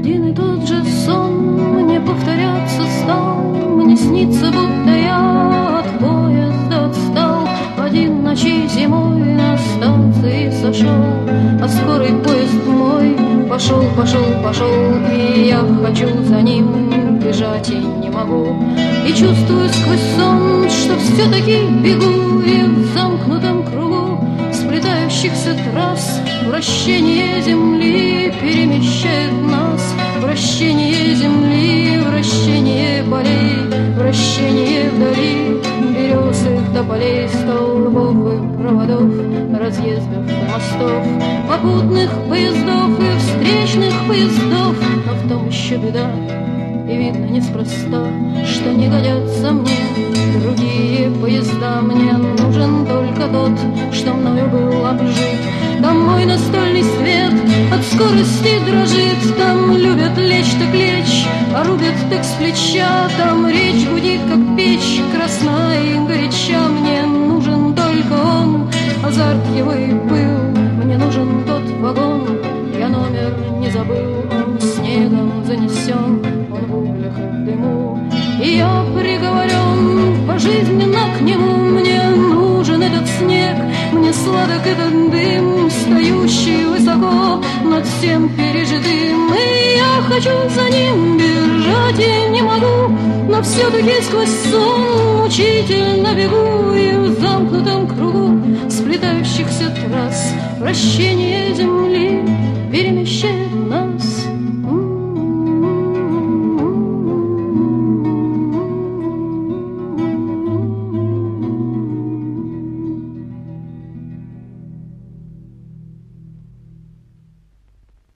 Один и тот же сон мне повторяться стал. Мне снится, будто я от поезда отстал. В один ночи зимой на станции сошел, а скорый поезд мой пошел, пошел, пошел. И я хочу за ним бежать и не могу. И чувствую сквозь сон, что все-таки бегу. И в замкнутом кругу сплетающихся трасс вращение земли перемещает нас. Вращение земли, вращение полей, вращение вдали березых тополей, столбов и проводов, разъездов и мостов, попутных поездов и встречных поездов. Но в том еще беда, и видно неспроста, что не годятся мне другие поезда. Мне нужен только тот, что мною был обжит. Там мой настольный свет от скорости дрожит. Там любят лечь так лечь, а рубят так с плеча. Там речь гудит, как печь, красна и горяча. Мне нужен только он, азарт его и пыл. Мне нужен тот вагон, я номер не забыл. Он снегом занесен, он в углях и в дыму. И я приговорен пожизненно к нему. Мне нужен этот снег, мне сладок этот дым, стоящий высоко над всем пережитым. И я хочу за ним бежать и не могу, но все-таки сквозь сон мучительно бегу. И в замкнутом кругу сплетающихся трасс вращение земли перемещает нас.